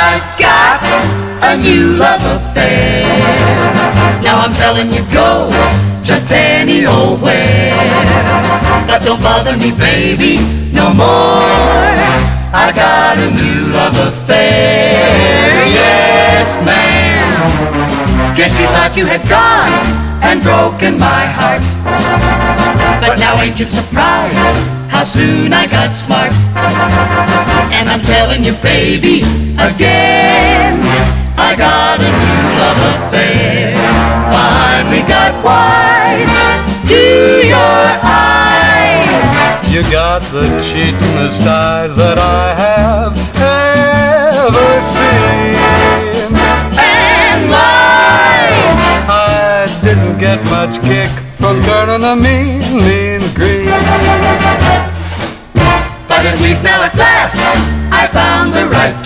I've got a new love affair. Now I'm telling you, go just any old where, but don't bother me, baby, no more. I got a new love affair. Yes, ma'am. Guess you thought you had gone and broken my heart, but now ain't you surprised how soon I got smart? And I'm telling you, baby, again, I got a new love affair. Finally got wise to your eyes. You got the cheatin'est eyes that I have ever seen. And lies. I didn't get much kick from turning a mean, mean green. But at least now at last I found the right